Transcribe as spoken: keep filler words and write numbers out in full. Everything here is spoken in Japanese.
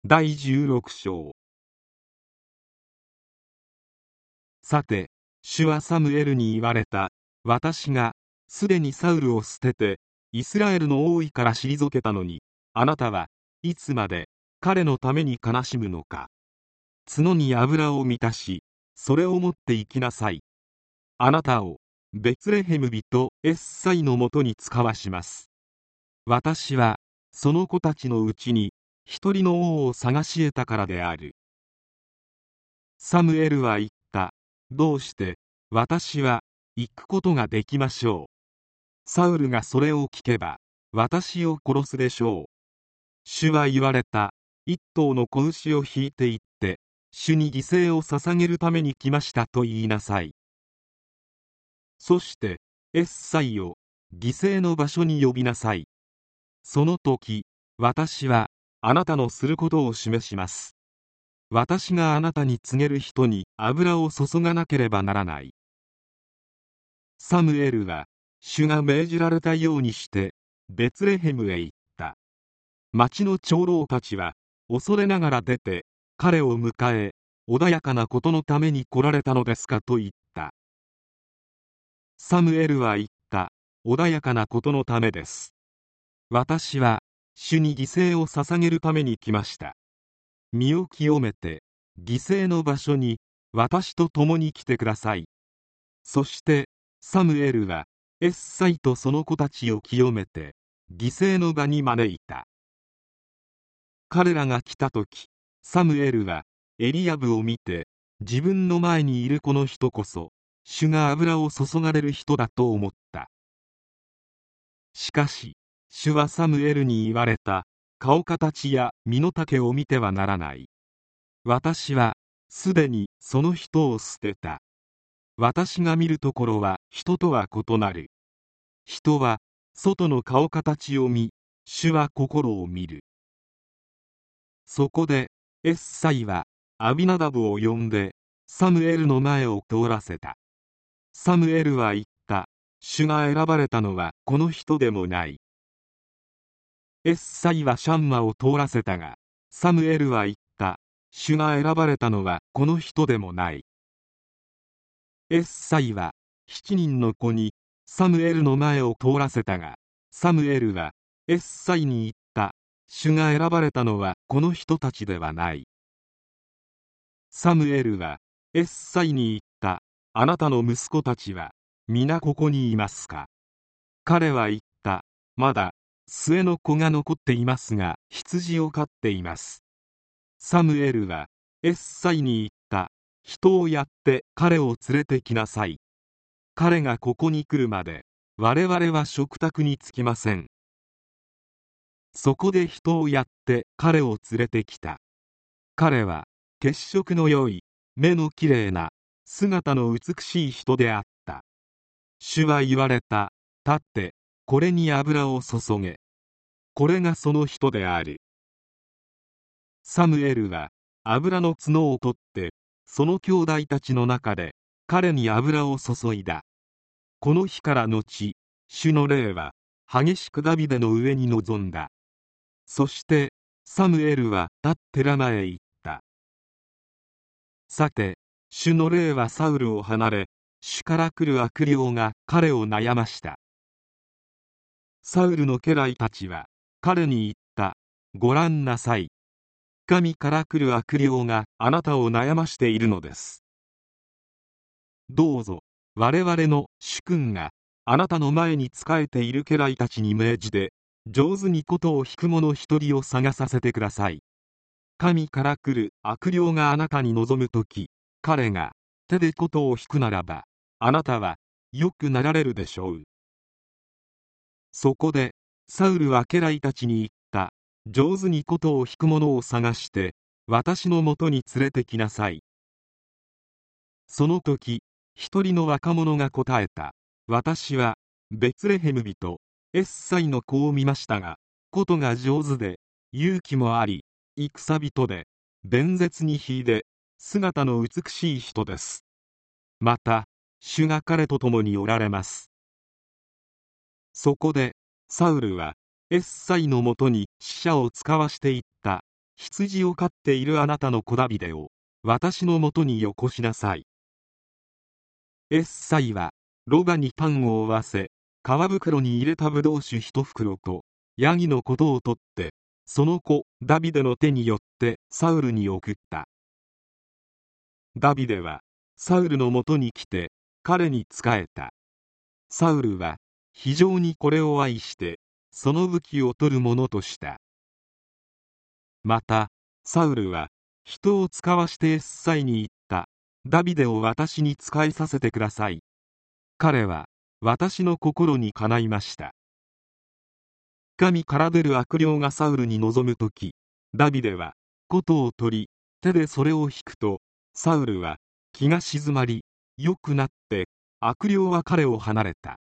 だいじゅうろく章。さて、主はサムエルに言われた。私がすでにサウルを捨ててイスラエルの王位から退けたのに、あなたはいつまで彼のために悲しむのか。角に油を満たし、それを持って行きなさい。あなたをベツレヘム人エッサイのもとに使わします。私はその子たちのうちに一人の王を探し得たからである。サムエルは言った。どうして私は行くことができましょう。サウルがそれを聞けば私を殺すでしょう。主は言われた。一頭の子牛を引いて行って主に犠牲を捧げるために来ましたと言いなさい。そしてエッサイを犠牲の場所に呼びなさい。その時私はあなたのすることを示します。私があなたに告げる人に油を注がなければならない。サムエルは主が命じられたようにしてベツレヘムへ行った。町の長老たちは恐れながら出て彼を迎え、穏やかなことのために来られたのですかと言った。サムエルは言った。穏やかなことのためです。私は主に犠牲を捧げるために来ました。身を清めて犠牲の場所に私と共に来てください。そしてサムエルはエッサイとその子たちを清めて犠牲の場に招いた。彼らが来た時、サムエルはエリヤブを見て、自分の前にいるこの人こそ主が油を注がれる人だと思った。しかし主はサムエルに言われた。顔形や身の丈を見てはならない。私はすでにその人を捨てた。私が見るところは人とは異なる。人は外の顔形を見、主は心を見る。そこでエッサイはアビナダブを呼んでサムエルの前を通らせた。サムエルは言った。主が選ばれたのはこの人でもない。エッサイはシャンマを通らせたが、サムエルは言った。主が選ばれたのはこの人でもない。エッサイは七人の子にサムエルの前を通らせたが、サムエルはエッサイに言った。主が選ばれたのはこの人たちではない。サムエルはエッサイに言った。あなたの息子たちは皆ここにいますか。彼は言った。まだ末の子が残っていますが羊を飼っています。サムエルはエッサイに言った。人をやって彼を連れてきなさい。彼がここに来るまで我々は食卓に着きません。そこで人をやって彼を連れてきた。彼は血色の良い、目のきれいな、姿の美しい人であった。主は言われた。立ってこれに油を注げ。これがその人である。サムエルは油の角を取ってその兄弟たちの中で彼に油を注いだ。この日から後、主の霊は激しくダビデの上に臨んだ。そしてサムエルは立ってラマへ行った。さて主の霊はサウルを離れ、主から来る悪霊が彼を悩ました。サウルの家来たちは彼に言った。ご覧なさい。神から来る悪霊があなたを悩ましているのです。どうぞ我々の主君があなたの前に仕えている家来たちに命じて、上手に琴を弾く者一人を探させてください。神から来る悪霊があなたに望むとき、彼が手で琴を弾くならばあなたはよくなられるでしょう。そこでサウルは家来たちに言った。上手に琴を弾く者を探して私のもとに連れてきなさい。その時一人の若者が答えた。私はベツレヘム人エッサイの子を見ましたが、琴が上手で勇気もあり、戦人で弁舌に秀で姿の美しい人です。また主が彼と共におられます。そこでサウルはエッサイのもとに使者を使わしていった。 羊を飼っているあなたの子ダビデを私のもとによこしなさい。エッサイはロバにパンを負わせ、皮袋に入れたブドウ酒一袋とヤギのことを取って、その子ダビデの手によってサウルに送った。ダビデはサウルのもとに来て彼に仕えた。サウルは非常にこれを愛してその武器を取るものとした。またサウルは人を使わしてエッサイに言った。ダビデを私に仕えさせてください。彼は私の心にかないました。神から出る悪霊がサウルに臨むとき、ダビデは琴を取り手でそれを弾くと、サウルは気が静まり良くなって悪霊は彼を離れた。